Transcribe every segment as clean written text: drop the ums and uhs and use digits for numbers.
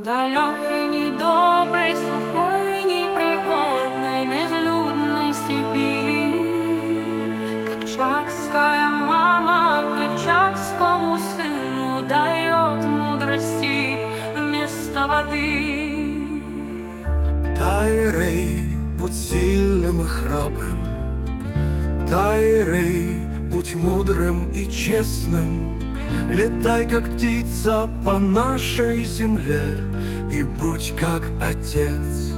Далекой, недоброй, сухой, непригодной, безлюдной степи. Кычевская мама кычевскому сыну дает мудрости вместо воды. Тайрей, будь сильным и храбрым, Тайрей, будь мудрым и честным. Летай, как птица, по нашей земле и будь как отец.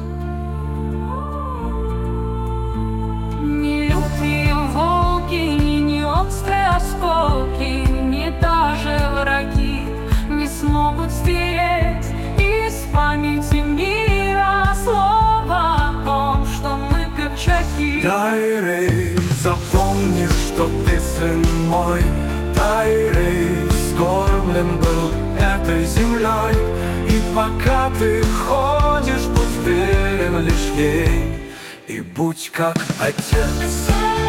Ни лютые волки, ни острые осколки, ни даже враги не смогут стереть из памяти мира слово о том, что мы кычаки. Тайрей, запомни, что ты сын мой. Тайрей, скормлен был этой землей, и пока ты ходишь, будь верен лишь ей и будь как отец.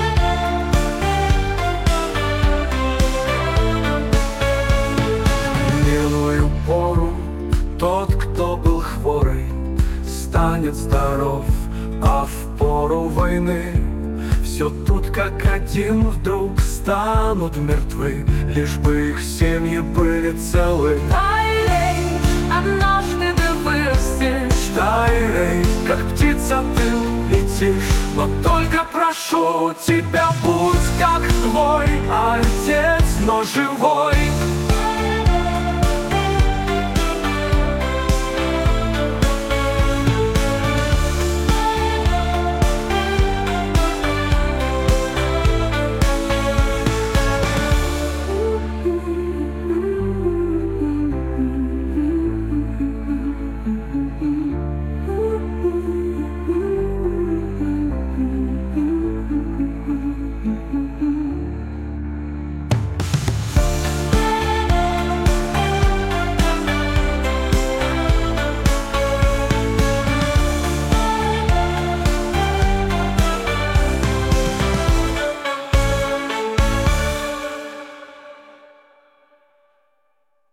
В мирную пору тот, кто был хворый, станет здоров, а в пору войны все тут как один вдруг станут мертвы, лишь бы их семьи были целы. Тайрей, однажды ты вырастешь. Тайрей, как птица ты летишь, но только прошу тебя, будь как твой